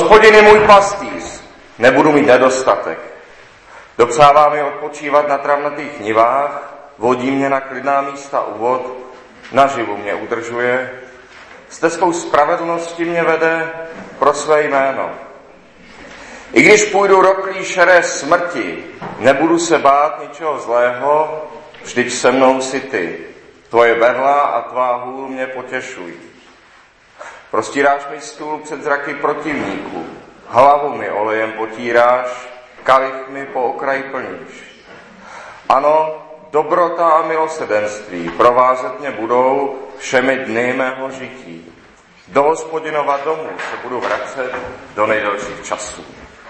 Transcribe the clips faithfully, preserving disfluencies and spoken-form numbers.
Hospodin je můj pastýř, nebudu mít nedostatek. Dopřává mi odpočívat na travnatých nivách, vodí mě na klidná místa u vod, naživu mě udržuje, stezkou spravedlnosti mě vede pro své jméno. I když půjdu roklí šeré smrti, nebudu se bát ničeho zlého, vždyť se mnou si ty. Tvoje berla a tvá hůl mě potěšují. Prostíráš mi stůl před zraky protivníků, hlavu mi olejem potíráš, kalich mi po okraji plníš. Ano, dobrota a milosrdenství provázet mě budou všemi dny mého žití. Do Hospodinova domu se budu vracet do nejdelších časů.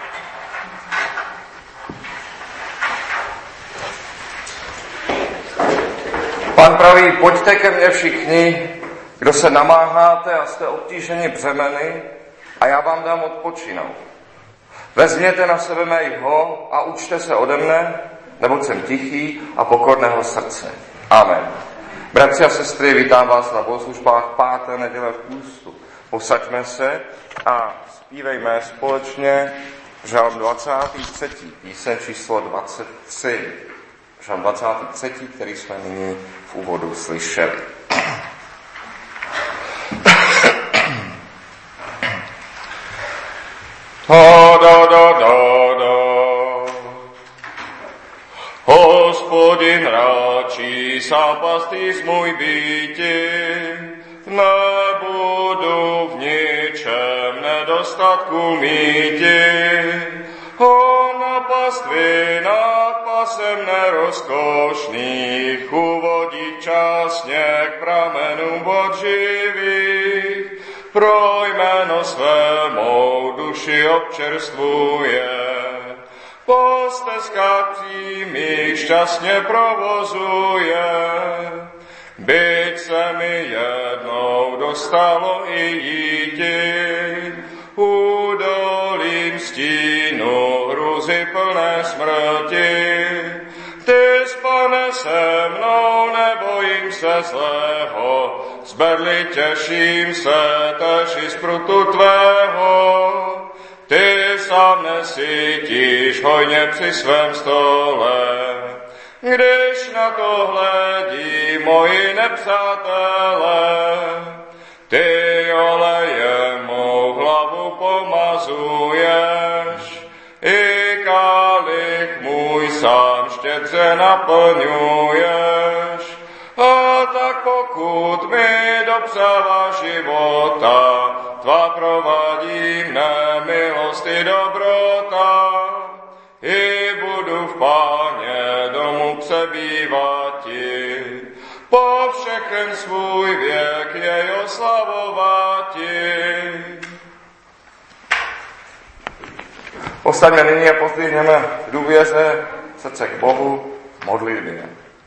Pán praví, pojďte ke mně všichni, kdo se namáháte a jste obtíženi břemeny, a já vám dám odpočinout. Vezměte na sebe mé jho a učte se ode mne, neboť jsem tichý a pokorného srdce. Amen. Bratři a sestry, vítám vás na bohoslužbách páté neděle v půstu. Posaďme se a zpívejme společně žalm dvacátý třetí, píseň číslo dvacet tři. Žalm dvacátý třetí, který jsme nyní v úvodu slyšeli. Da, da, da, da, da. Hospodin ráčí sa pastýř můj býti, nebudu v ničem nedostatku míti. On na pastvinách pasem nerozkošných uvodí časně k pramenům vod živých. Pro jméno své mou duši občerstvuje. Po stezkách přímých šťastně provozuje. Byť se mi jednou dostalo i jíti, údolím stínu hruzy plné smrti. Ty, Pane, se mnou, nebojím se zlého, z berly těším se tež i z prutu tvého. Ty sám nesytíš hojně při svém stole, když na to hledí moji nepřátelé. Ty olejem mou hlavu pomazuješ, i kalich můj sám štědře naplňuješ. A tak pokud mi dopřává života, tvá provádí mne milost i dobrota. I budu v Páně domu přebývati, po všechen svůj věk jej oslavovati. Postaňme nyní a pozdvihněme v důvěře srdce k Bohu v modlitbě.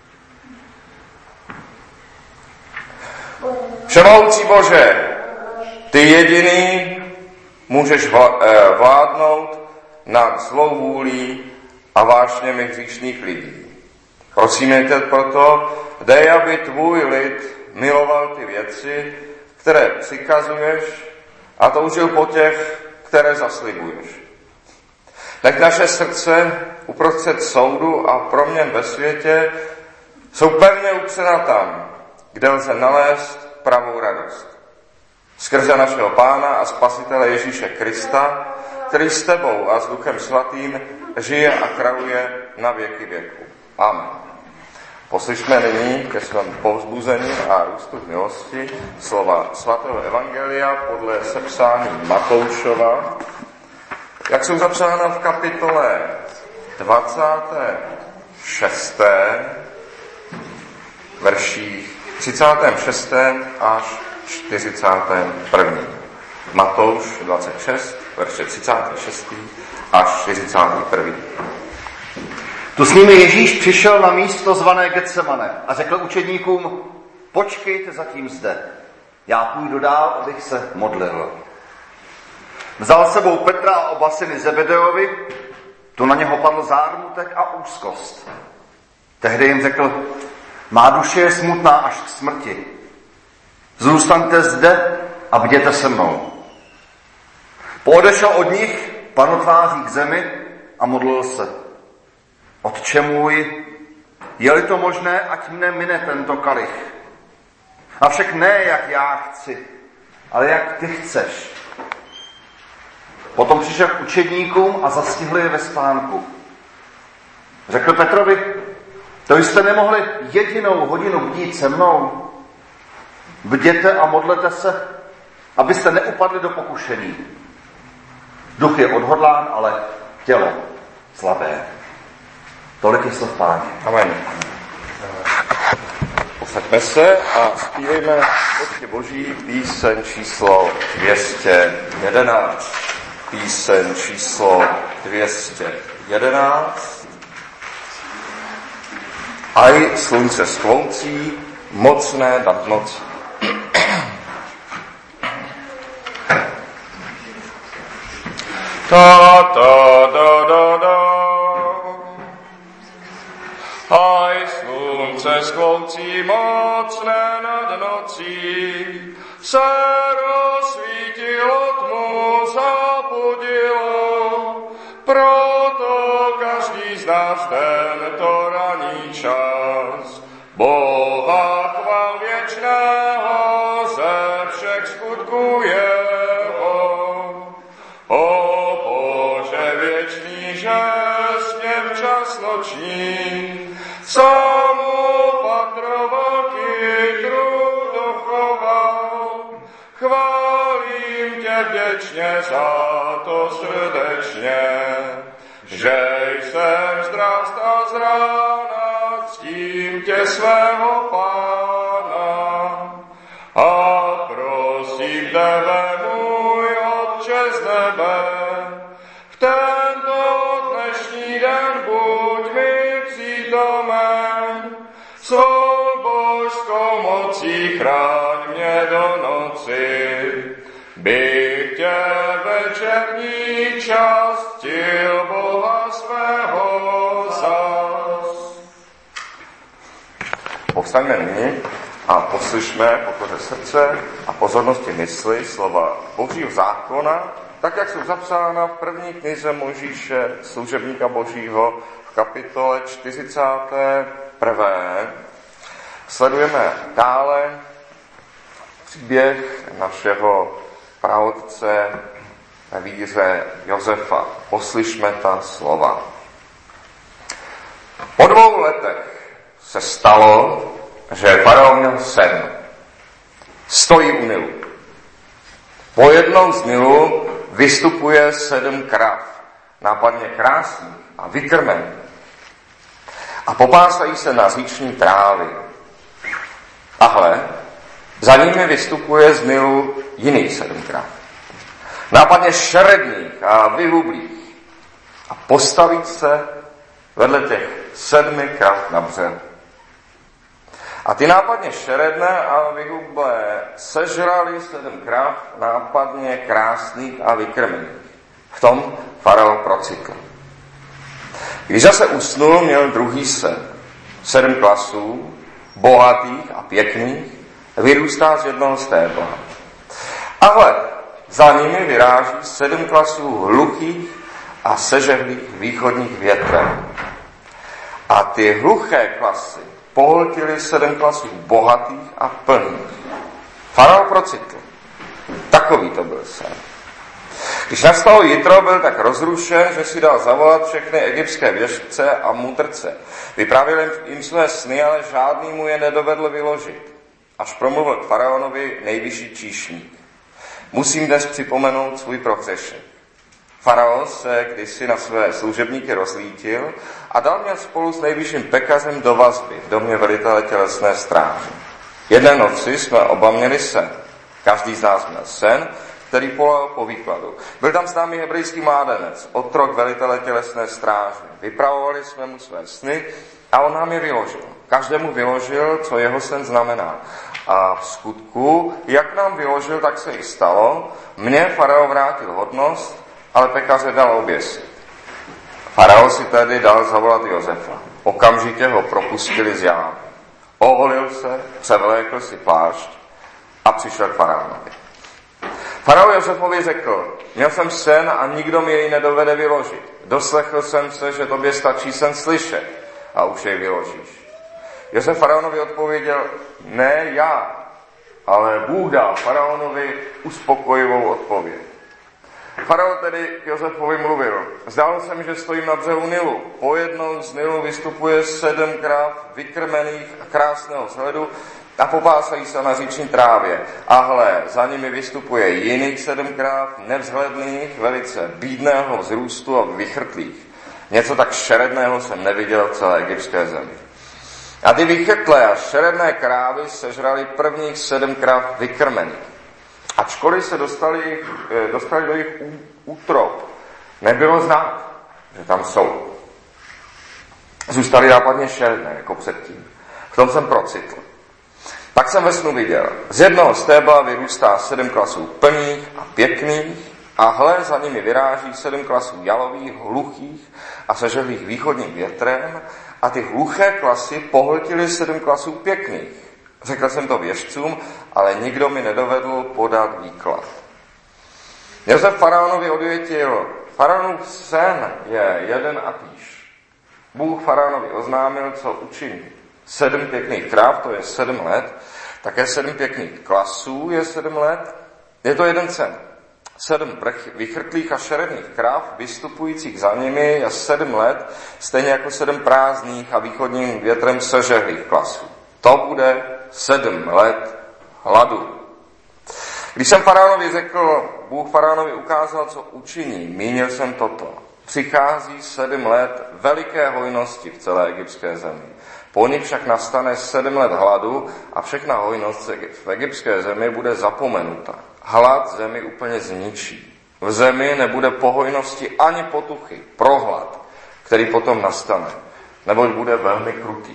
Všemohoucí Bože, ty jediný můžeš vládnout nad zlou vůlí a vášněmi hříšných lidí. Prosíme tě proto, dej, aby tvůj lid miloval ty věci, které přikazuješ, a toužil po těch, které zaslibuješ. Nech naše srdce uprostřed soudu a proměn ve světě jsou pevně upřena tam, kde lze nalézt pravou radost. Skrze našeho Pána a Spasitele Ježíše Krista, který s tebou a s Duchem Svatým žije a králuje na věky věku. Amen. Poslyšme nyní ke svému povzbuzení a růstu v milosti slova svatého evangelia podle sepsání Matoušova, jak jsou zapsána v kapitole dvacáté šesté verších třicátém šestém až čtyřicátém prvním. Matouš dvacet šest, verše třicátý šestý až čtyřicátý první. Tu s nimi Ježíš přišel na místo zvané Getsemane a řekl učedníkům, počkejte zatím zde, já půjdu dál, abych se modlil. Vzal sebou Petra a oba syny Zebedeovi, tu na něho padl zármutek a úzkost. Tehdy jim řekl, má duše je smutná až k smrti. Zůstaňte zde a bděte se mnou. Poodešel od nich, padl tváří k zemi a modlil se. Otče můj, je-li to možné, ať mne mine tento kalich. Avšak ne, jak já chci, ale jak ty chceš. Potom přišel k učedníkům a zastihl je ve spánku. Řekl Petrovi, to jste nemohli jedinou hodinu bdít se mnou. Bděte a modlete se, abyste neupadli do pokušení. Duch je odhodlán, ale tělo slabé. Tolik je slov Páně. Amen. Posaďme se a zpívejme Otče Boží píseň číslo dvě stě jedenáct. Píseň číslo dvě stě jedenáct. Aj slunce skloucí, mocné nad nocí. Ta, ta, da, da, da. Aj slunce skloucí, mocné nad nocí, se rozsvítilo, tmu zapudilo, proto každý z nás tento ranní čas Boha chval věčného ze všech skutků jeho. O Bože věčný, že smě včas noční samopatrovalky trud dochoval. Chválím tě vděčně za to srdečně, že jsem zdrast a z rána ctím tě svého Pána. A prosím tebe, můj Otče z nebe, v tento dnešní den buď mi přítomen, svou božskou mocí chráň mě do noci, bych tě večerní čas ctil Boha svého zas. Povstaňme nyní a poslyšme pokoře srdce a pozornosti mysli slova Božího zákona, tak jak jsou zapsána v první knize Mojžíše, služebníka Božího, v kapitole čtyřicáté prvé. Sledujeme dále příběh našeho praotce ve víře Josefa. Poslyšme ta slova. Po dvou letech se stalo, že faraon měl sen. Stojí u Nilu. Po jednou z Nilu vystupuje sedm krav, nápadně krásných a vykrmených. A popásají se na říční trávy. A hle, za nimi vystupuje z Nilu jiných sedm krav. Nápadně šeredných a vyhublých. A postaví se vedle těch sedmi krav na břeh. A ty nápadně šeredné a vyhublé sežrali sedm krav nápadně krásných a vykrmených. V tom faraon procitl. Když zase usnul, měl druhý sen. Sedm klasů, bohatých a pěkných, vyrůstá z jednoho stébla. A hle, za nimi vyráží sedm klasů hluchých a sežehlých východních větve. A ty hluché klasy pohltily sedm klasů bohatých a plných. Faraon procitl. Takový to byl sen. Když nastalo jitro, byl tak rozrušen, že si dal zavolat všechny egyptské věštce a mudrce. Vyprávěl jim své sny, ale žádný mu je nedovedl vyložit. Až promluvil k faraonovi nejvyšší číšník. Musím dnes připomenout svůj prohřešek. Faraon se kdysi na své služebníky rozlítil a dal mě spolu s nejvyšším pekařem do vazby v domě velitele tělesné stráže. Jedné noci jsme oba měli sen. Každý z nás měl sen, který polal po výkladu. Byl tam s námi hebrejský mládenec, otrok velitele tělesné stráže. Vypravovali jsme mu své sny a on nám je vyložil. Každému vyložil, co jeho sen znamená. A v skutku, jak nám vyložil, tak se i stalo. Mně faraon vrátil hodnost, ale pekaře dal oběsit. Faraon si tedy dal zavolat Josefa. Okamžitě ho propustili z jámy. Oholil se, převlékl si plášť a přišel k faraonovi. Farao Josefovi řekl, měl jsem sen a nikdo mi jej nedovede vyložit. Doslechl jsem se, že tobě stačí sen slyšet a už jej vyložíš. Josef faraonovi odpověděl, ne já, ale Bůh dal faraonovi uspokojivou odpověď. Faraon tedy k Josefovi mluvil, zdálo se mi, že stojím na břehu Nilu. Po jednou z Nilu vystupuje sedm kráv vykrmených a krásného vzhledu a popásají se na říční trávě. A hle, za nimi vystupuje jiných sedm kráv, nevzhledných, velice bídného vzrůstu a vychrtlých. Něco tak šeredného jsem neviděl v celé egyptské zemi. A ty vychrtlé a šeredné krávy sežrali prvních sedm kráv vykrmených. Ačkoliv se dostali, dostali do jejich útrob, nebylo znát, že tam jsou. Zůstali nápadně šeredné, jako předtím. V tom jsem procitl. Pak jsem ve snu viděl, z jednoho stébla vyrůstá sedm klasů plných a pěkných a hle, za nimi vyráží sedm klasů jalových, hluchých a sežehlých východním větrem a ty hluché klasy pohltily sedm klasů pěkných. Řekl jsem to věštcům, ale nikdo mi nedovedl podat výklad. Josef faraonovi odvětil, faraonův sen je jeden a týž. Bůh faraonovi oznámil, co učiní. Sedm pěkných kráv, to je sedm let, také sedm pěkných klasů je sedm let, je to jeden sen. Sedm vychrtlých a šeredných kráv, vystupujících za nimi, je sedm let, stejně jako sedm prázdných a východním větrem sežehlých klasů. To bude sedm let hladu. Když jsem faraonovi řekl, Bůh faraonovi ukázal, co učiní, mínil jsem toto. Přichází sedm let veliké hojnosti v celé egyptské zemi. Po nich však nastane sedm let hladu a všechna hojnost v egyptské zemi bude zapomenuta. Hlad zemi úplně zničí. V zemi nebude po hojnosti ani potuchy, prohlad, který potom nastane, neboť bude velmi krutý.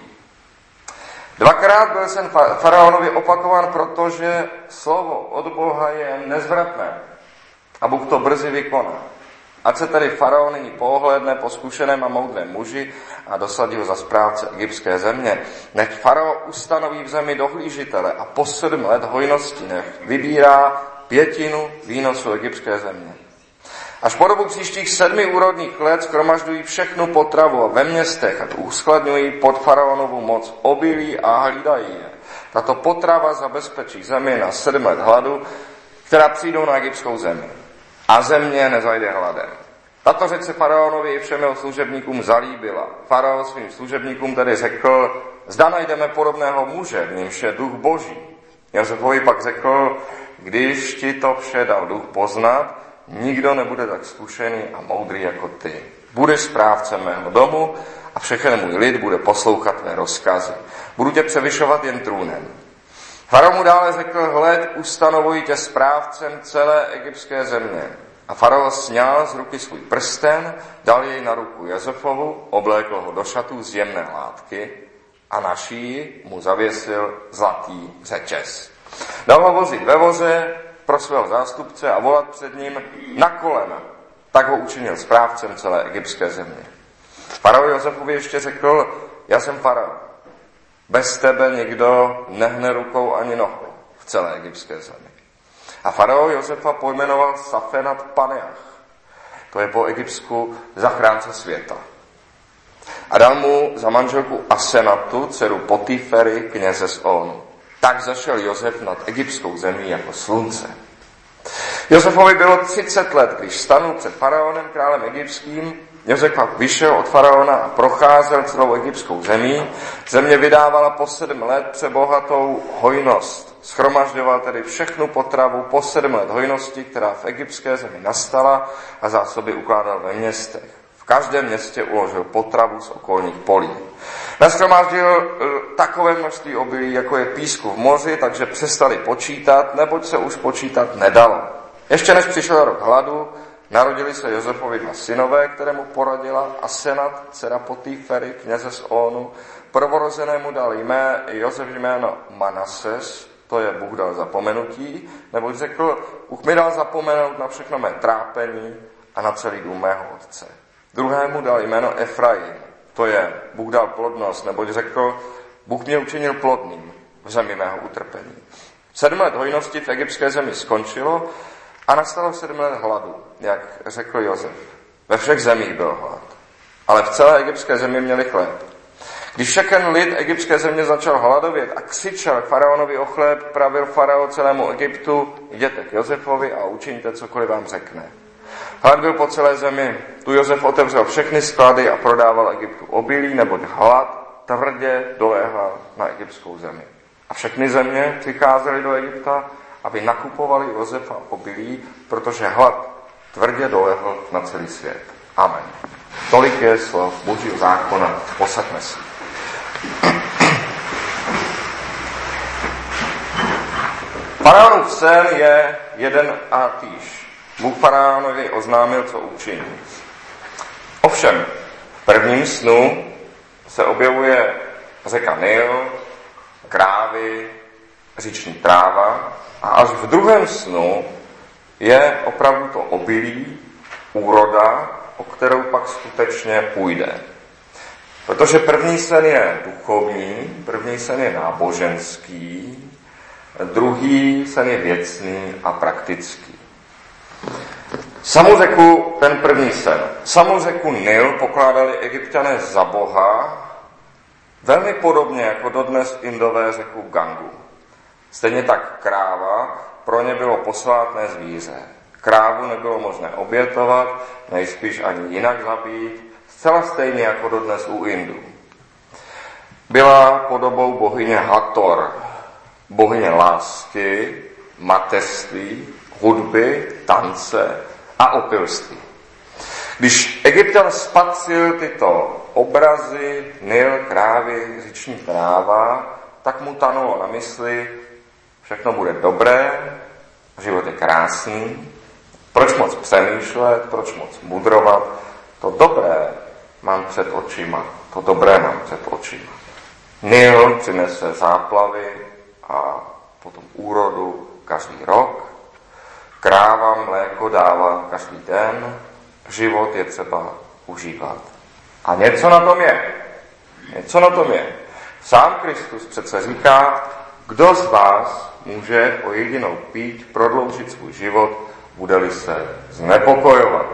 Dvakrát byl sen faraonovi opakován, protože slovo od Boha je nezvratné a Bůh to brzy vykoná. Ať se tedy faraon nyní pohlédne po zkušeném a moudrém muži a dosadí ho za správce egyptské země. Nech faraon ustanoví v zemi dohlížitele a po sedm let hojnosti nech vybírá pětinu výnosu egyptské země. Až po dobu příštích sedmi úrodných let shromažďují všechnu potravu a ve městech a uskladňují pod faraonovu moc obilí a hlídají je. Tato potrava zabezpečí zemi na sedm let hladu, která přijdou na egyptskou zemi. A země nezajde hladem. Tato řeč se faraonovi i všem jeho služebníkům zalíbila. Faraon svým služebníkům tedy řekl, zda najdeme podobného muže, v němž je duch boží. Josefovi pak řekl, když ti to vše dal duch poznat, nikdo nebude tak zkušený a moudrý jako ty. Budeš správcem mého domu a všechen můj lid bude poslouchat tvé rozkazy. Budu tě převyšovat jen trůnem. Faraon mu dále řekl, hled, ustanovuji tě správcem celé egyptské země. A faraon sňal z ruky svůj prsten, dal jej na ruku Josefovu, oblékl ho do šatů z jemné látky a na šíji mu zavěsil zlatý řečes. Dal ho vozit ve voze pro svého zástupce a volat před ním na kolena. Tak ho učinil správcem celé egyptské země. Faraon Josefovi ještě řekl, já jsem faraon. Bez tebe nikdo nehne rukou ani nohou v celé egyptské zemi. A faraon Josefa pojmenoval Safenat Paneach. To je po egyptsku zachránce světa. A dal mu za manželku Asenatu, dceru Potifery, kněze z Onu. Tak zašel Josef nad egyptskou zemí jako slunce. Josefovi bylo třicet let, když stanul před faraonem, králem egyptským. Josef pak vyšel od faraona a procházel celou egyptskou zemí. Země vydávala po sedm let přebohatou hojnost. Schromažďoval tedy všechnu potravu po sedm let hojnosti, která v egyptské zemi nastala, a zásoby ukládal ve městech. V každém městě uložil potravu z okolních polí. Nashromáždil takové množství obilí, jako je písku v moři, takže přestali počítat, neboť se už počítat nedalo. Ještě než přišel rok hladu, narodili se Josefovi dva synové, kterému porodila Asenat, dcera Potifery, kněze z Onu. Prvorozenému dal jmé, Josef jméno Manases, to je Bůh dal zapomenutí, neboť řekl, Bůh mi dal zapomenout na všechno mé trápení a na celý dům mého otce. Druhému dal jméno Efraim, to je Bůh dal plodnost, neboť řekl, Bůh mě učinil plodným v zemi mého utrpení. Sedm let hojnosti v egyptské zemi skončilo A nastalo sedm let hladu, jak řekl Josef. Ve všech zemích byl hlad, ale v celé egyptské zemi měli chléb. Když však ten lid egyptské země začal hladovět a křičel faraonovi o chléb, pravil farao celému Egyptu: jděte k Josefovi a učiňte, cokoliv vám řekne. Hlad byl po celé zemi. Tu Josef otevřel všechny sklady a prodával Egyptu obilí, neboť hlad tvrdě doléhal na egyptskou zemi. A všechny země přicházely do Egypta, aby nakupovali Josefa obilí, protože hlad tvrdě dolehl na celý svět. Amen. Tolik je slov Božího zákona. Posaďme si. Faraonův sen je jeden a týž. Bůh faraonovi oznámil, co učiní. Ovšem, v prvním snu se objevuje řeka Nil, krávy, říční tráva, a až v druhém snu je opravdu to obilí, úroda, o kterou pak skutečně půjde. Protože první sen je duchovní, první sen je náboženský, druhý sen je věcný a praktický. Samu řeku, ten první sen, samu řeku Nil pokládali Egypťané za boha, velmi podobně jako dodnes Indové řeku Gangu. Stejně tak kráva pro ně bylo posvátné zvíře. Krávu nebylo možné obětovat, nejspíš ani jinak zabít, zcela stejně jako dodnes u Indů. Byla podobou bohyně Hathor, bohyně lásky, mateřství, hudby, tance a opilství. Když Egypťan spatřil tyto obrazy, Nil, krávy, říční tráva, tak mu tanulo na mysli: všechno bude dobré, život je krásný, proč moc přemýšlet, proč moc mudrovat, to dobré mám před očima, to dobré mám před očima. Nil přinese záplavy a potom úrodu každý rok, kráva mléko dává každý den, život je třeba užívat. A něco na tom je. Něco na tom je. Sám Kristus přece říká: kdo z vás může o jedinou píď prodloužit svůj život, bude-li se znepokojovat.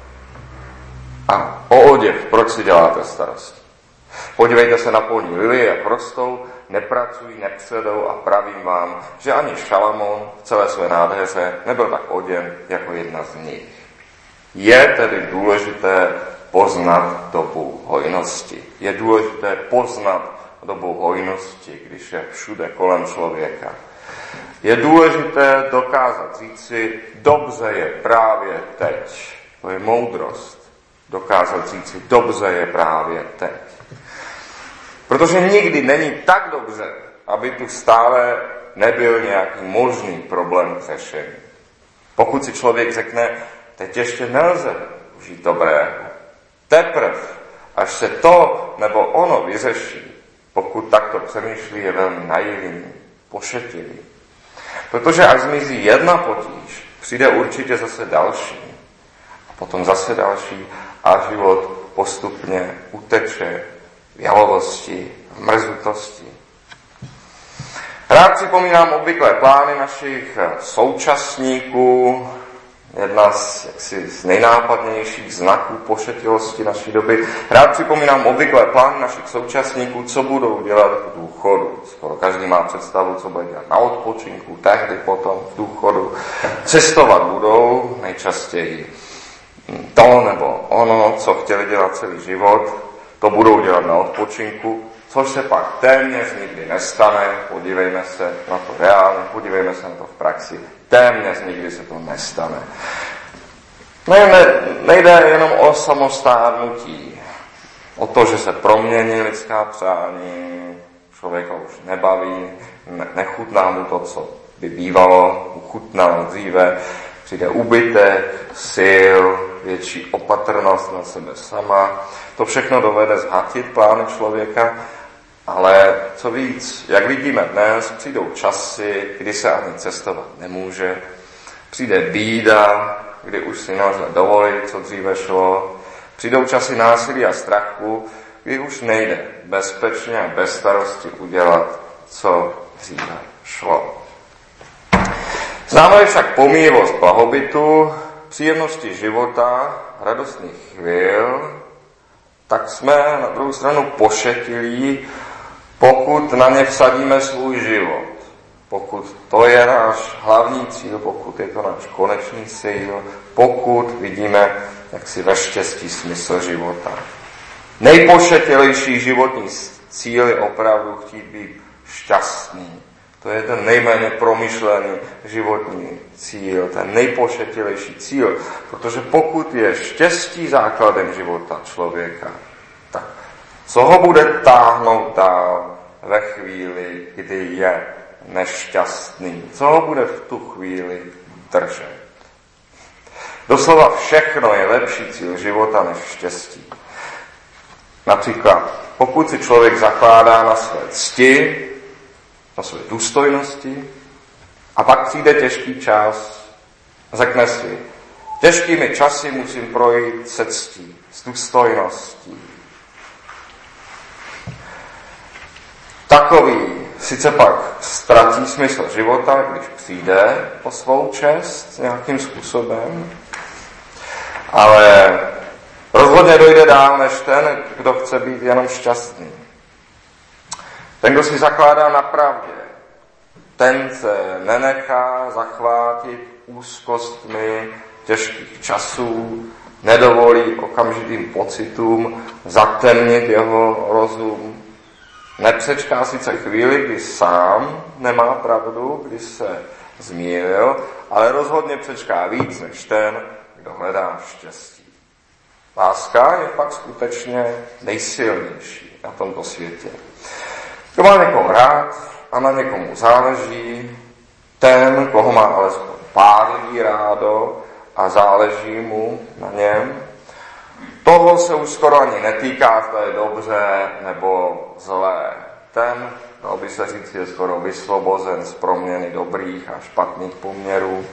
A o oděv, proč si děláte starosti? Podívejte se na polní lilie, jak rostou, nepracují, nepředou, a pravím vám, že ani Šalamón v celé své nádheře nebyl tak oděn jako jedna z nich. Je tedy důležité poznat dobu hojnosti. Je důležité poznat dobu hojnosti, když je všude kolem člověka. Je důležité dokázat říci: dobře je právě teď. To je moudrost. Dokázat říci: dobře je právě teď. Protože nikdy není tak dobře, aby tu stále nebyl nějaký možný problém k řešení. Pokud si člověk řekne: teď ještě nelze žít dobrého, teprve, až se to nebo ono vyřeší, pokud takto přemýšlí, je velmi naivní, pošetilý. Protože až zmizí jedna potíž, přijde určitě zase další. A potom zase další a život postupně uteče v jalovosti, v mrzutosti. Rád připomínám obvyklé plány našich současníků. Jedna z, jaksi, z nejnápadnějších znaků pošetilosti naší doby. Rád připomínám obvyklé plány našich současníků, co budou dělat v důchodu. Skoro každý má představu, co bude dělat na odpočinku, tehdy potom v důchodu. Cestovat budou, nejčastěji to nebo ono, co chtěli dělat celý život, to budou dělat na odpočinku, což se pak téměř nikdy nestane. Podívejme se na to reálně, podívejme se na to v praxi. Téměř nikdy se to nestane. Ne, ne, nejde jenom o samostárnutí, o to, že se promění lidská přání, člověka už nebaví, ne, nechutná mu to, co by bývalo, uchutnalo dříve, přijde úbytek, sil, větší opatrnost na sebe sama. To všechno dovede zhatit plány člověka, ale co víc, jak vidíme dnes, přijdou časy, kdy se ani cestovat nemůže. Přijde bída, kdy už si nelze dovolit, co dříve šlo. Přijdou časy násilí a strachu, kdy už nejde bezpečně a bez starosti udělat, co dříve šlo. Známe však pomíjivost blahobytu, příjemnosti života, radostných chvil, tak jsme na druhou stranu pošetilí, pokud na ně vsadíme svůj život. Pokud to je náš hlavní cíl, pokud je to náš konečný cíl, pokud vidíme jaksi ve štěstí smysl života. Nejpošetilejší životní cíl je opravdu chtít být šťastný. To je ten nejméně promyšlený životní cíl, ten nejpošetilejší cíl. Protože pokud je štěstí základem života člověka, tak co ho bude táhnout dál ve chvíli, kdy je nešťastný? Co ho bude v tu chvíli držet? Doslova všechno je lepší cíl života než štěstí. Například, pokud si člověk zakládá na své cti, na své důstojnosti a pak přijde těžký čas, řekne si, těžkými časy musím projít se ctí, s důstojností. Takový sice pak ztratí smysl života, když přijde po svou čest nějakým způsobem, ale rozhodně dojde dál než ten, kdo chce být jenom šťastný. Ten, kdo si zakládá na pravdě, ten se nenechá zachvátit úzkostmi těžkých časů, nedovolí okamžitým pocitům zatemnit jeho rozum. Nepřečká sice chvíli, kdy sám nemá pravdu, kdy se zmýlil, ale rozhodně přečká víc než ten, kdo hledá štěstí. Láska je pak skutečně nejsilnější na tomto světě. Kdo má někoho rád a na někomu záleží, ten, koho má alespoň pár lidí rádo a záleží mu na něm, toho se už skoro ani netýká, zda je dobře nebo zlé. Ten, dalo by se říct, je skoro vysvobozen z proměny dobrých a špatných poměrů.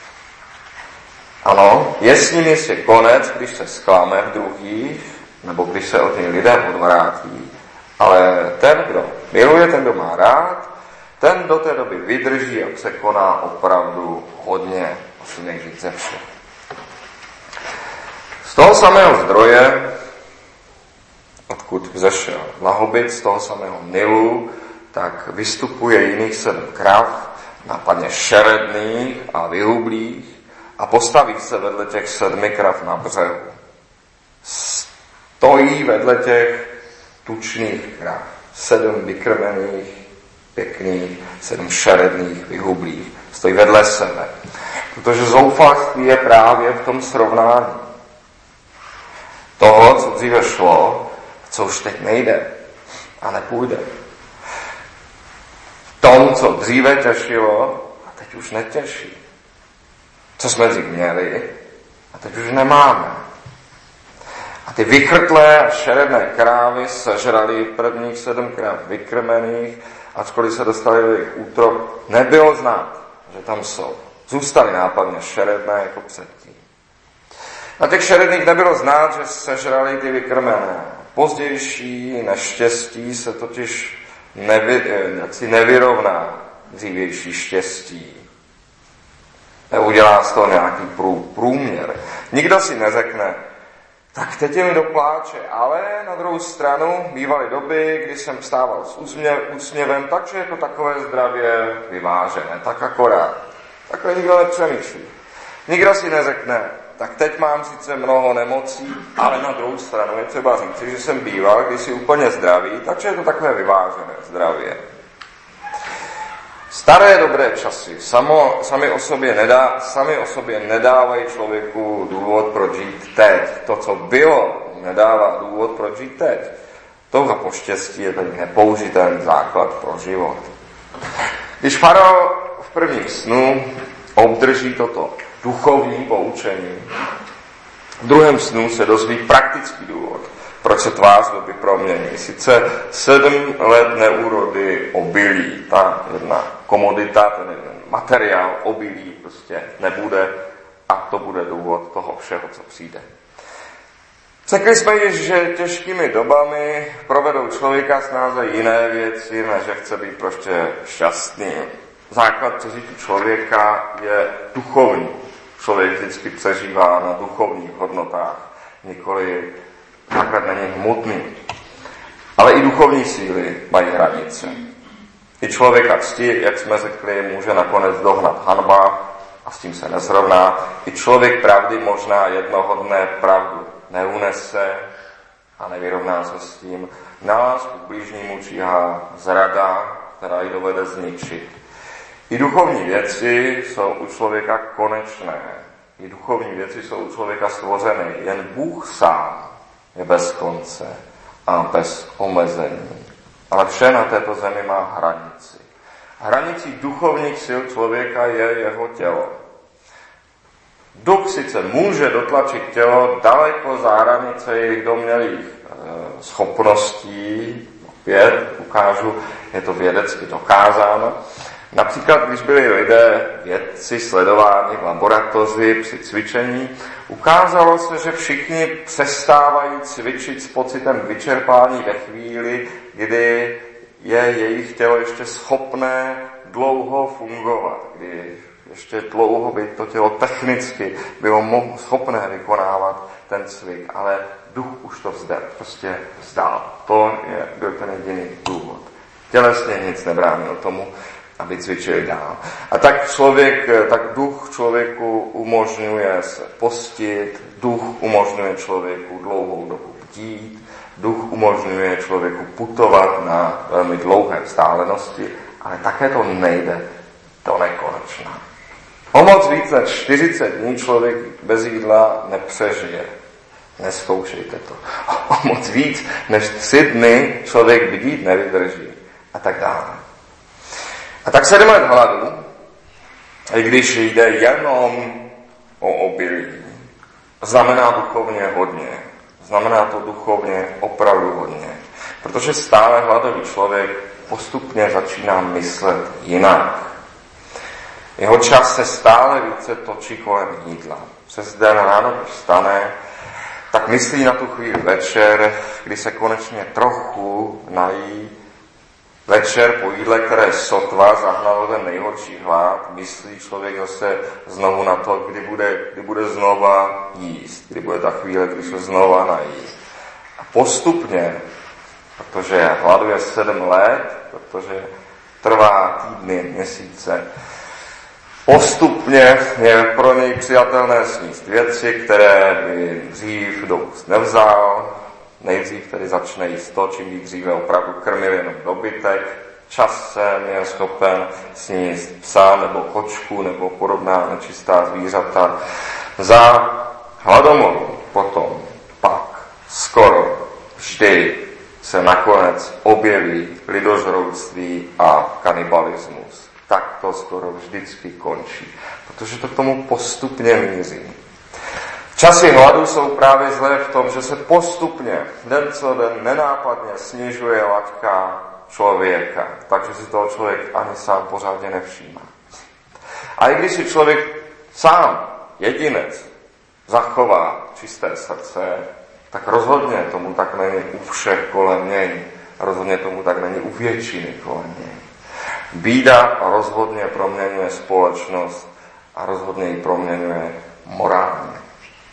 Ano, je s ním jistě konec, když se zklame v druhých, nebo když se od něj lidé odvrátí. Ale ten, kdo miluje, ten, kdo má rád, ten do té doby vydrží a překoná opravdu hodně, asi nejvíc ze všech. Z toho samého zdroje, odkud vzešel blahobyt, z toho samého Nilu, tak vystupuje jiných sedm krav, nápadně šeredných a vyhublých, a postaví se vedle těch sedmi krav na břehu. Stojí vedle těch tučných krav. Sedm vykrmených, pěkných, sedm šeredných, vyhublých. Stojí vedle sebe. Protože zoufalství je právě v tom srovnání. Toho, co dříve šlo, co už teď nejde a nepůjde. V tom, co dříve těšilo a teď už netěší. Co jsme dřív měli a teď už nemáme. A ty vychrtlé a šeredné krávy sežrali prvních sedm kráv vykrmených, ačkoliv se dostali do jejich útrob, nebylo znát, že tam jsou. Zůstaly nápadně šeredné jako předtím. Na těch šeredných nebylo znát, že sežrali ty vykrmené. Pozdější neštěstí se totiž nevy, jaksi nevyrovná dřívější štěstí. Neudělá z toho nějaký prů, průměr. Nikdo si neřekne, tak teď je mi do pláče, ale na druhou stranu bývaly doby, kdy jsem vstával s úsměv, úsměvem, takže je to takové zdravě vyvážené, tak akorát. Takhle nikdo nepřemýšlí. Nikdo si neřekne, tak teď mám sice mnoho nemocí, ale na druhou stranu je třeba říci, že jsem býval, když si úplně zdravý, takže je to takové vyvážené zdravě. Staré dobré časy samo, sami, o sobě nedá, sami o sobě nedávají člověku důvod, proč žít teď. To, co bylo, nedává důvod, proč žít teď. Touha po štěstí je tady nepoužitelný základ pro život. Když farao v prvním snu obdrží toto duchovní poučení, v druhém snu se dozví praktický důvod, proč se tvář doby promění. Sice sedm let neúrody obilí, ta jedna komodita, ten jeden materiál obilí prostě nebude a to bude důvod toho všeho, co přijde. Řekli jsme již, že těžkými dobami provedou člověka snáze jiné věci, než že chce být prostě šťastný. základ přežití člověka je duchovní. Člověk vždycky přežívá na duchovních hodnotách, nikoli základ není hmotný. Ale i duchovní síly mají hranice. I člověka cti, jak jsme řekli, může nakonec dohnat hanba a s tím se nesrovná. I člověk pravdy možná jednoho dne pravdu neunese a nevyrovná se s tím. Nás k blížnímu číhá zrada, která ji dovede zničit. I duchovní věci jsou u člověka konečné. I duchovní věci jsou u člověka stvořeny. Jen Bůh sám je bez konce a bez omezení. Ale vše na této zemi má hranici. Hranicí duchovních sil člověka je jeho tělo. Duch sice může dotlačit tělo daleko za hranice jejich domělých e, schopností. Opět ukážu, je to vědecky dokázáno. Například, když byli lidé, vědci sledováni v laboratoři při cvičení, ukázalo se, že všichni přestávají cvičit s pocitem vyčerpání ve chvíli, kdy je jejich tělo ještě schopné dlouho fungovat, kdy ještě dlouho by to tělo technicky bylo schopné vykonávat ten cvik, ale duch už to vzdal, prostě vzdal. To je, byl ten jediný důvod. Tělesně nic nebránilo tomu, aby cvičili dál. A tak člověk, tak duch člověku umožňuje se postit, duch umožňuje člověku dlouhou dobu bdít, duch umožňuje člověku putovat na velmi dlouhé vzdálenosti, ale také to nejde do nekonečna. O moc víc než čtyřicet dní člověk bez jídla nepřežije. Neskoušejte to. O moc víc než tři dny člověk bdít nevydrží. A tak dále. A tak sedm let hladu, i když jde jenom o obilí, znamená duchovně hodně. Znamená to duchovně opravdu hodně. Protože stále hladový člověk postupně začíná myslet jinak. Jeho čas se stále více točí kolem jídla. Přes den ráno vstane, tak myslí na tu chvíli večer, kdy se konečně trochu nají. Večer po jídle, které sotva zahnalo ten nejhorší hlad, myslí člověk zase znovu na to, kdy bude, kdy bude znova jíst, kdy bude ta chvíle, kdy se znova nají. A postupně, protože hladuje sedm let, protože trvá týdny, měsíce, postupně je pro něj přijatelné sníst věci, které by dřív do úst nevzal. Nejdřív tedy začne jíst to, čím by dříve opravdu krmil jenom dobytek. Časem je schopen sníst psa nebo kočku nebo podobná nečistá zvířata. Za hladomoru potom pak skoro vždy se nakonec objeví lidožrouctví a kanibalismus. Tak to skoro vždycky končí, protože to k tomu postupně míří. Časy hladu jsou právě zlé v tom, že se postupně den co den nenápadně snižuje laťka člověka, takže si toho člověk ani sám pořádně nevšímá. A i když si člověk sám, jedinec, zachová čisté srdce, tak rozhodně tomu tak není u všech kolem něj, rozhodně tomu tak není u většiny kolem něj. Bída rozhodně proměňuje společnost a rozhodně ji proměňuje morálně.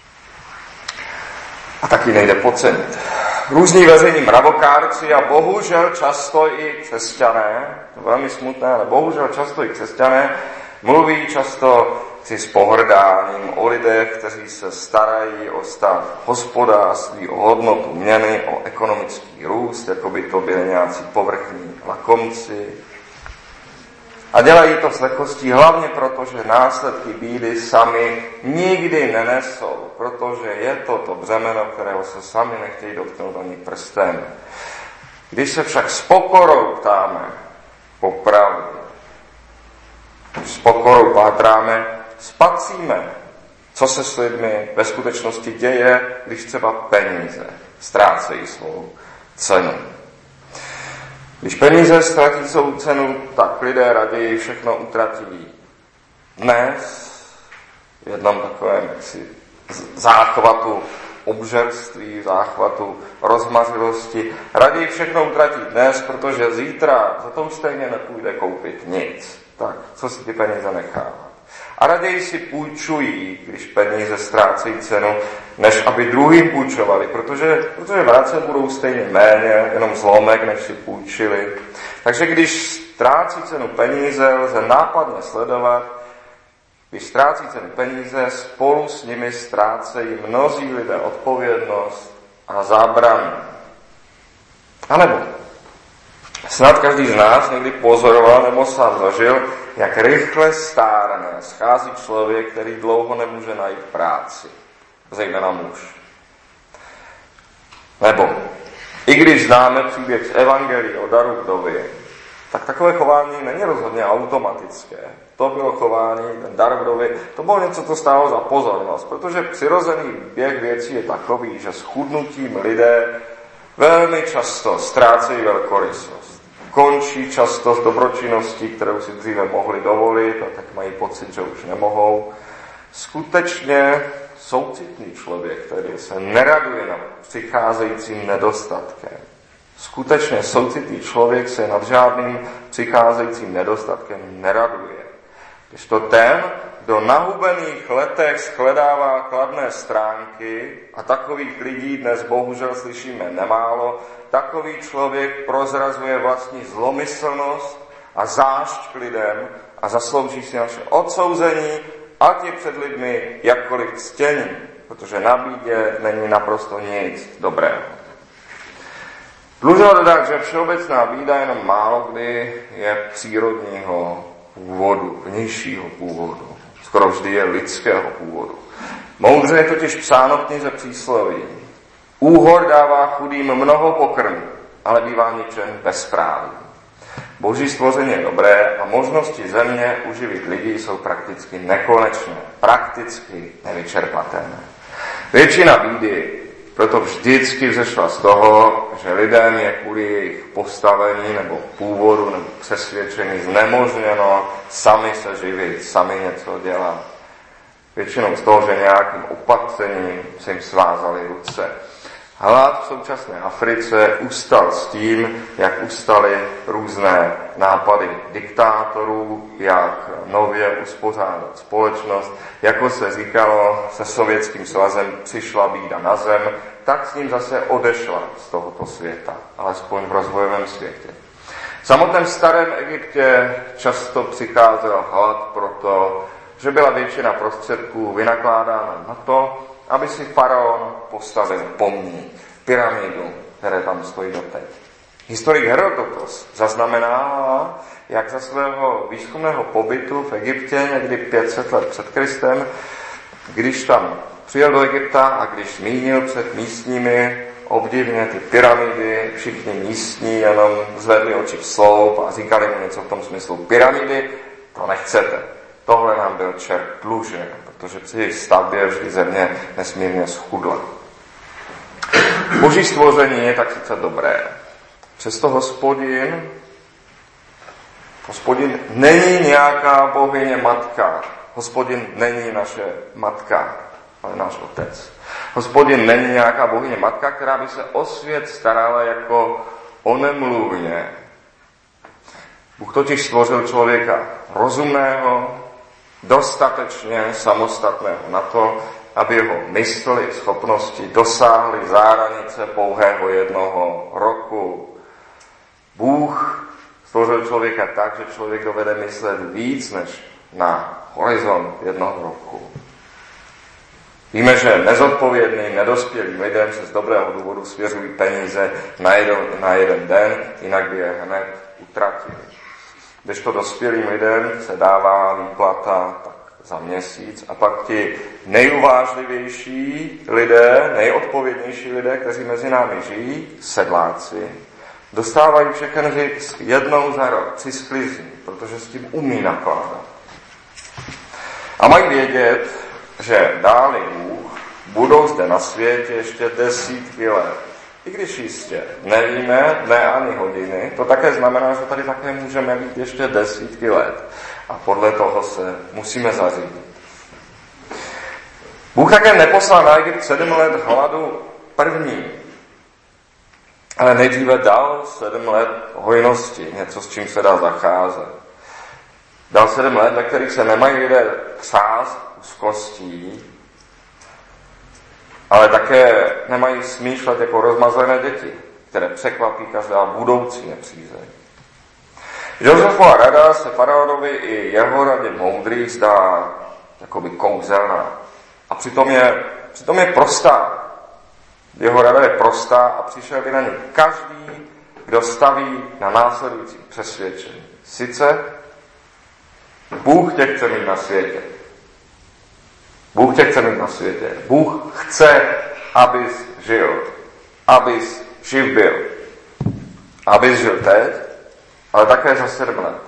A taky nejde podcenit. Různí veřejní mravokárci a bohužel často i křesťané, to je velmi smutné, ale bohužel často i křesťané, mluví často si s pohrdáním o lidech, kteří se starají o stav hospodářství, o hodnotu měny, o ekonomický růst, jako by to byli nějací povrchní lakomci. A dělají to s lehkostí hlavně proto, že následky bídy sami nikdy nenesou, protože je to to břemeno, kterého se sami nechtějí dotknout ani prstem. Když se však s pokorou ptáme po pravdě, s pokorou pátráme, spatříme, co se s lidmi ve skutečnosti děje, když třeba peníze ztrácejí svou cenu. Když peníze ztratí svou cenu, tak lidé raději všechno utratí dnes, v jednom takovém jaksi záchvatu obžerství, záchvatu rozmařilosti. Raději všechno utratí dnes, protože zítra za to stejně nepůjde koupit nic. tak co si ty peníze nechávat. A raději si půjčují, když peníze ztrácejí cenu, než aby druhým půjčovali, protože, protože vracet budou stejně méně, jenom zlomek, než si půjčili. Takže když ztrácí cenu peníze, lze nápadně sledovat, když ztrácí cenu peníze, spolu s nimi ztrácejí mnozí lidé odpovědnost a zábranu. A nebo snad každý z nás někdy pozoroval nebo sám zažil, jak rychle stárne, schází člověk, který dlouho nemůže najít práci, zejména muž. Nebo, i když známe příběh z Evangelii o daru vdovy, tak takové chování není rozhodně automatické. To bylo chování, ten dar vdovy, to bylo něco, co stálo za pozornost, protože přirozený běh věcí je takový, že s chudnutím lidé velmi často ztrácejí velkorysost. Končí často s dobročinností, kterou si dříve mohli dovolit, a tak mají pocit, že už nemohou. Skutečně soucitný člověk, který se neraduje nad přicházejícím nedostatkem. Skutečně soucitný člověk se nad žádným přicházejícím nedostatkem neraduje. Když to ten, kdo na hubených letech shledává kladné stránky, a takových lidí dnes bohužel slyšíme nemálo, takový člověk prozrazuje vlastní zlomyslnost a zášť k lidem a zaslouží si naše odsouzení, ať je před lidmi jakkoliv ctění, protože na bídě není naprosto nic dobrého. Dlužno dodat, že všeobecná bída jenom málo kdy je přírodního původu, vnějšího původu. Skoro vždy je lidského původu. Moudře je totiž psáno v knize Přísloví. Úhor dává chudým mnoho pokrmu, ale bývá ničen bezpráví. Boží stvoření je dobré a možnosti země uživit lidi jsou prakticky nekonečné, prakticky nevyčerpatelné. Většina bídy proto vždycky vzešla z toho, že lidem je kvůli jejich postavení nebo původu nebo přesvědčení znemožněno sami se živit, sami něco dělat. Většinou z toho, že nějakým opatřením se jim svázaly ruce. Hlad v současné Africe ustal s tím, jak ustaly různé nápady diktátorů, jak nově uspořádat společnost. Jako se říkalo, se Sovětským svazem přišla bída na zem, tak s ním zase odešla z tohoto světa, alespoň v rozvojovém světě. V samotném starém Egyptě často přicházel hlad proto, že byla většina prostředků vynakládána na to, aby si faraon postavil pomník, pyramidu, které tam stojí doteď. Historik Herodotos zaznamenává, jak za svého výzkumného pobytu v Egyptě někdy pět set let před Kristem, když tam přijel do Egypta a když zmínil před místními obdivně ty pyramidy, všichni místní jenom zvedli oči v sloup a říkali mu něco v tom smyslu: pyramidy, to nechcete. Tohle nám byl čert dlužen, protože při jejich stavbě vždy země nesmírně schudla. Boží stvoření je tak sice dobré. Přesto Hospodin, Hospodin není nějaká bohyně matka. Hospodin není naše matka, ale náš otec. Hospodin není nějaká bohyně matka, která by se o svět starala jako onemluvně. Bůh totiž stvořil člověka rozumného, dostatečně samostatného na to, aby jeho mysl i schopnosti dosáhly záranice pouhého jednoho roku. Bůh stvořil člověka tak, že člověk dovede myslet víc než na horizont jednoho roku. Víme, že nezodpovědným, nedospělým lidem se z dobrého důvodu svěřují peníze na jeden, na jeden den, jinak by je hned utratili. Když to dospělým lidem se dává výplata tak za měsíc a pak ti nejuvážlivější lidé, nejodpovědnější lidé, kteří mezi námi žijí, sedláci, dostávají všechen zisk jednou za rok při sklizni, protože s tím umí nakládat. A mají vědět, že dáli Bůh budou zde na světě ještě desítky let. I když jistě nevíme, ne ani hodiny, to také znamená, že tady také můžeme být ještě desítky let. A podle toho se musíme zařídit. Bůh také neposlal na Egypt sedm let hladu první, ale nejdříve dal sedm let hojnosti, něco, s čím se dá zacházet. Dal sedm let, ve kterých se nemají lidé třást úzkostí, ale také nemají smýšlet jako rozmazlené děti, které překvapí každá budoucí nepřízeň. Josefova rada se faraonovi i jeho radě moudrých zdá jakoby kouzelná. A přitom je, přitom je prostá. Jeho rada je prostá a přišel by na ně každý, kdo staví na následující přesvědčení. Sice Bůh tě chce mít na světě. Bůh tě chce mít na světě. Bůh chce, abys žil. Abys živ byl. Abys žil teď, ale také za sedm let.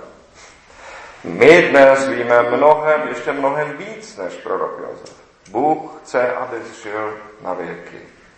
My dnes víme mnohem, ještě mnohem víc než prorok Josef. Bůh chce, abys žil na věky.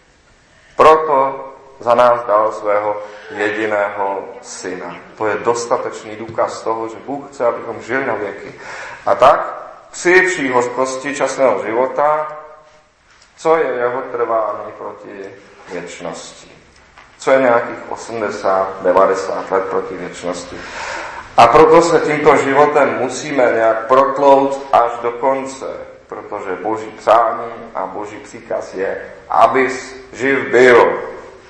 Proto za nás dal svého jediného syna. To je dostatečný důkaz toho, že Bůh chce, abychom žili na věky. A tak při vší hořkosti časného života, co je jeho trvání proti věčnosti. Co je nějakých osmdesát, devadesát let proti věčnosti. A proto se tímto životem musíme nějak protlout až do konce, protože Boží přání a Boží příkaz je, abys živ byl.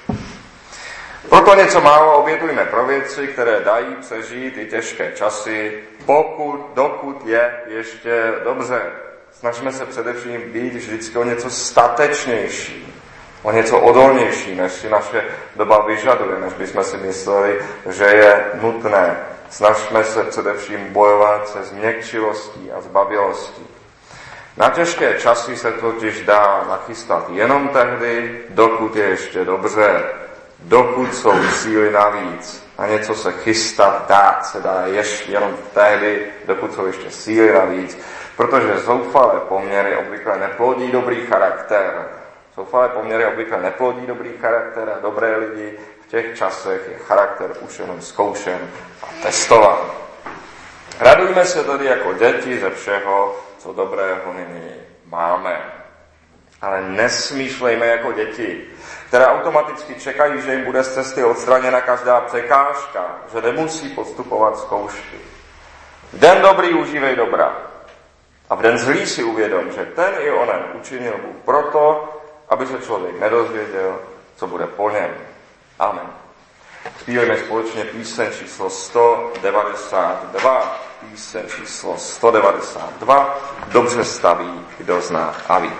Proto něco málo obětujme pro věci, které dají přežít i těžké časy, pokud, dokud je ještě dobře. Snažme se především být vždycky o něco statečnější, o něco odolnější, než si naše doba vyžaduje, než bychom si mysleli, že je nutné. Snažme se především bojovat se změkčilostí a zbabělostí. Na těžké časy se totiž dá nachystat jenom tehdy, dokud je ještě dobře, dokud jsou síly navíc. A něco se chystat dát se dá ještě jenom tehdy, dokud jsou ještě síly navíc, protože zoufalé poměry obvykle neplodí dobrý charakter. Zoufalé poměry obvykle neplodí dobrý charakter a dobré lidi v těch časech je charakter už jenom zkoušen a testován. Radujme se tedy jako děti ze všeho, co dobrého nyní máme. Ale nesmýšlejme jako děti, které automaticky čekají, že jim bude z cesty odstraněna každá překážka, že nemusí podstupovat zkoušky. V den dobrý užívej dobra. A v den zlý si uvědom, že ten i onen učinil Bůh proto, aby se člověk nedozvěděl, co bude po něm. Amen. Zpívejme společně píseň číslo sto devadesát dva. Píseň číslo sto devadesát dva. Dobře staví, kdo zná a ví.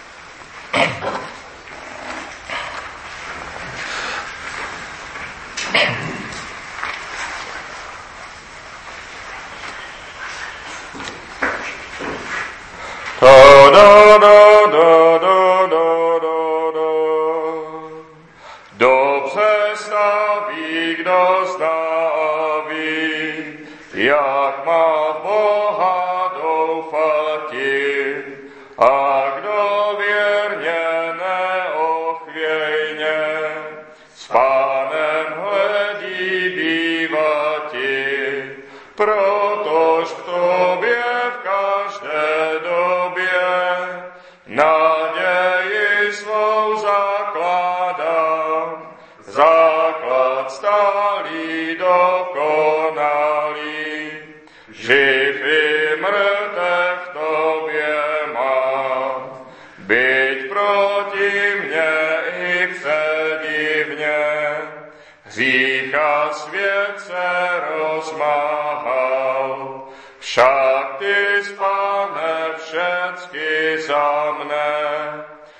Da, da, da, da, da, da, da. Dobře staví, kdo zná a ví, jak má Boha doufati, a kdo věrně neochvějně s Pánem hledí bývati, protož v tobě v každé době naději svou zakládám, základ stálý dokonalý, živ i mrtev v tobě mám, byť proti mně i předivně, hřích a svět se rozmáhal, však ty, Pane, všecky za mne,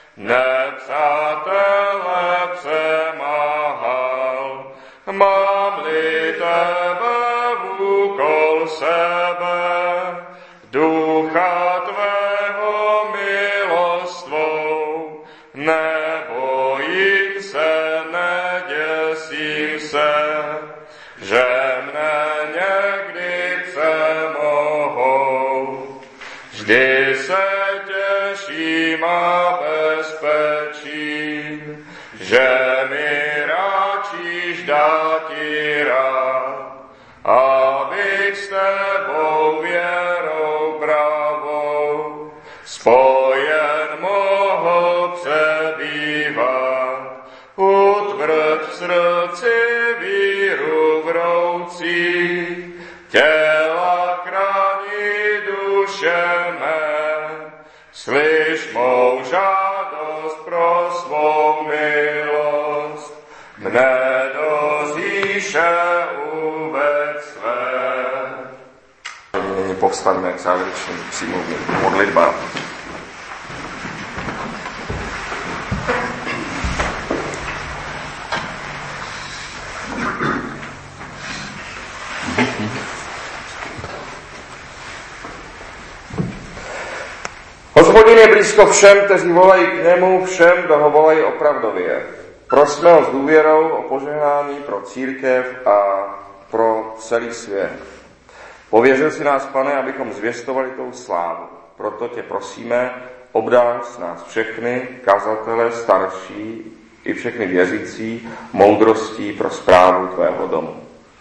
nepřátele přemáhal. Mám-li tebe v úkol sebe, ducha tvého milostvou, nebojím se, neděsím se, že mne někdy přemohou. Vždy se těším a bezpečím, že mi ráčíš dáti rád, abych s tebou věrou pravou spojen mohl přebývat. Utvrď v srdci víru vroucí, těla krát žádost pro svou milost, mne do říše uved své. Nyní povstaňme k závěrečným přímluvným modlitbám. Hospodin je blízko všem, kteří volají k němu, všem, kdo ho volají opravdově. Prosme ho s důvěrou o požehnání pro církev a pro celý svět. Pověřil si nás, Pane, abychom zvěstovali tou slávu. Proto tě prosíme, obdáš nás všechny, kazatele, starší i všechny věřící, moudrostí pro správu tvého domu.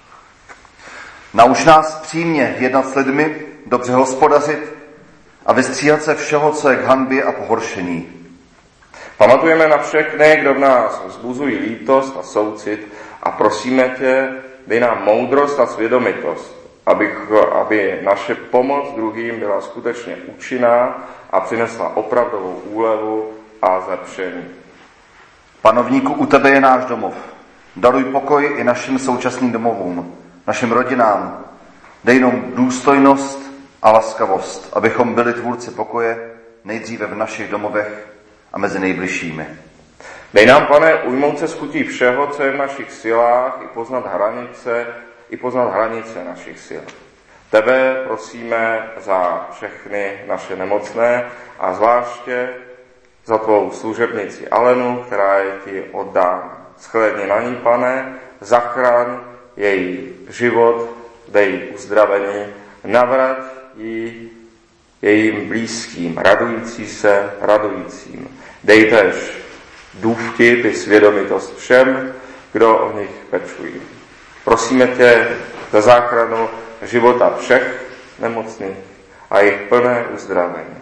Nauč nás přímě jednat s lidmi, dobře hospodařit a vystříhat se všeho, co je k hanbě a pohoršení. Pamatujeme na všechny, kdo v nás vzbuzují lítost a soucit a prosíme tě, dej nám moudrost a svědomitost, aby, aby naše pomoc druhým byla skutečně účinná a přinesla opravdovou úlevu a zlepšení. Panovníku, u tebe je náš domov. Daruj pokoj i našim současným domovům, našim rodinám. Dej nám důstojnost a laskavost, abychom byli tvůrci pokoje nejdříve v našich domovech a mezi nejbližšími. Dej nám, Pane, ujmout se skutí všeho, co je v našich silách, i poznat hranice, i poznat hranice našich sil. Tebe prosíme za všechny naše nemocné a zvláště za tvou služebnici Alenu, která je ti oddána. Shlédni na ní, Pane, zachraň její život, dej uzdravení, navrať ji jejím blízkým, radující se radujícím. Dej též důvtip i svědomitost všem, kdo o nich pečují. Prosíme tě za záchranu života všech nemocných a jejich plné uzdravení.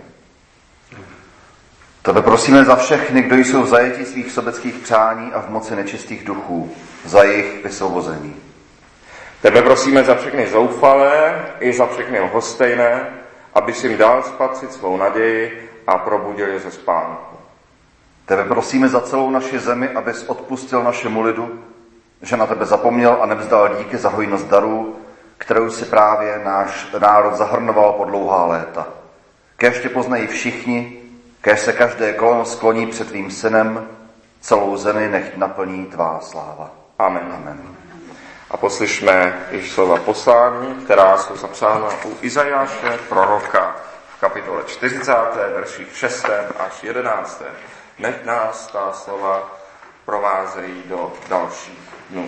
Tebe prosíme za všechny, kdo jsou v zajetí svých sobeckých přání a v moci nečistých duchů, za jejich vysvobození. Tebe prosíme za všechny zoufalé i za všechny lhostejné, aby si jim dal spatřit svou naději a probudil je ze spánku. Tebe prosíme za celou naši zemi, abys odpustil našemu lidu, že na tebe zapomněl a nevzdal díky za hojnost darů, kterou si právě náš národ zahrnoval po dlouhá léta. Kéž tě poznají všichni, kéž se každé koleno skloní před tvým synem, celou zemi nech naplní tvá sláva. Amen. Amen. A poslyšme již slova poslání, která jsou zapsána u Izajáše, proroka, v kapitole čtyřicáté, verších šestém až jedenáctém. Nech nás ta slova provázejí do dalších dnů.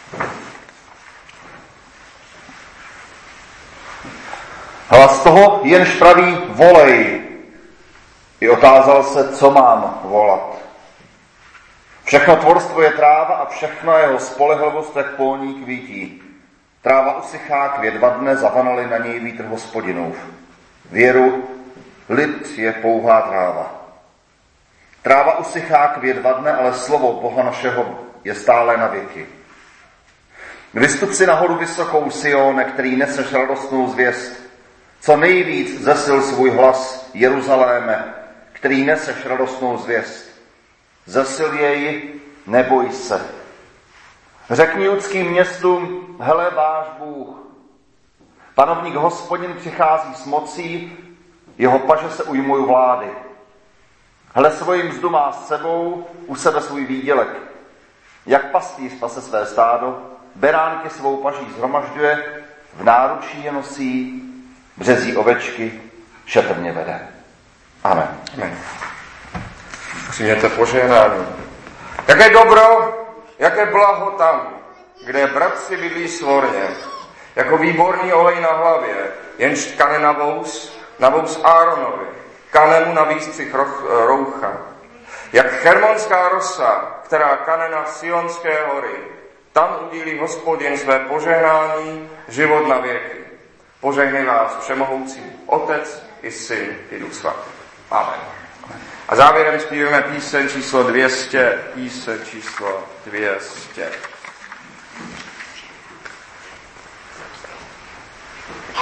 Hlas toho, jenž praví volej, i otázal se, co mám volat. Všechno tvorstvo je tráva a všechno jeho spolehlivost jak polní kvítí. Tráva usychá, květ vadne, zavanali na něj vítr Hospodinův. Věru, lid je pouhá tráva. Tráva usychá, květ vadne, ale slovo Boha našeho je stále na věky. Vystup si nahoru vysokou, Sione, který neseš radostnou zvěst. Co nejvíc zesil svůj hlas, Jeruzaléme, který neseš radostnou zvěst. Zesil jej, neboj se. Řekni judským městům, hele váš Bůh. Panovník Hospodin přichází s mocí, jeho paže se ujmují vlády. Hle, svoji mzdu má s sebou, u sebe svůj výdělek. Jak pastýř pase své stádo, beránky svou paží zhromažďuje, v náručí je nosí, březí ovečky, šetrně vede. Amen. Amen. Přijměte požehnání. Jaké dobro, jaké blaho tam, kde bratři bydlí svorně, jako výborný olej na hlavě, jenž tkane na vous, na vous Áronovi, kane mu na výstřih roucha. Jak hermonská rosa, která kane na Sionské hory, tam udílí Hospodin své požehnání, život na věky. Požehnej vás všemohoucí Otec i Syn i Duch Svatý. Amen. A závěrem zpíváme píseň číslo dvě stě, píseň číslo dvě stě.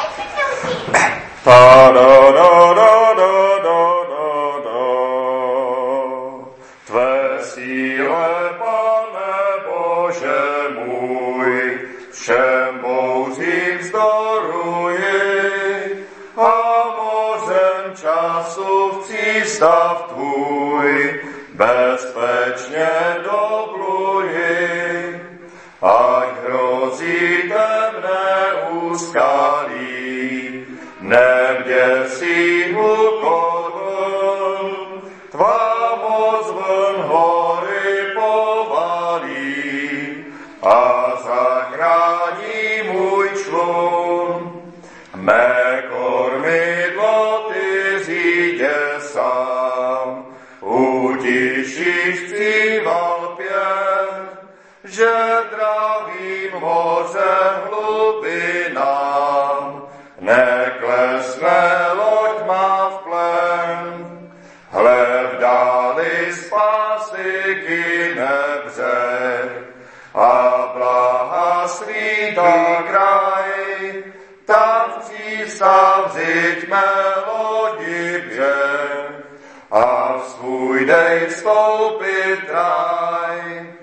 Ta da da da da da da da síle, Pane Bože můj, všem bouřím vzdoruji a mořem času v přístav tvůj bezpečně dopluji. Ať hrozí temné úskalí, nebděsí úkolem, tvá moc vln hory povalí a zachrání můj člun. Mé kormidlo ty zídě sám, utišíš zpíval pěv, že dravým mořem hlubinám neklesne loď má v plen. Hle v dáli spásy kyne břeh a blaha svítá kraj, tam v přístav řiďme lodi běh a v svůj dej vstoupit raj.